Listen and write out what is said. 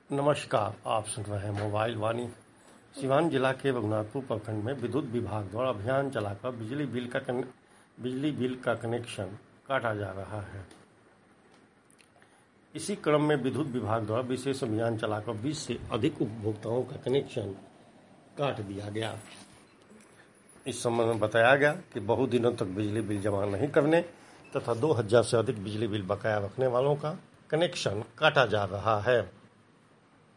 नमस्कार, आप सुन रहे हैं मोबाइल वाणी। सिवान जिला के रघुनाथपुर प्रखंड में विद्युत विभाग द्वारा अभियान चलाकर बिजली बिल का कनेक्शन काटा जा रहा है। इसी क्रम में विद्युत विभाग द्वारा विशेष अभियान चलाकर 20 से अधिक उपभोक्ताओं का कनेक्शन काट दिया गया। इस संबंध में बताया गया कि बहुत दिनों तक बिजली बिल जमा नहीं करने तथा 2000 से अधिक बिजली बिल बकाया रखने वालों का कनेक्शन काटा जा रहा है।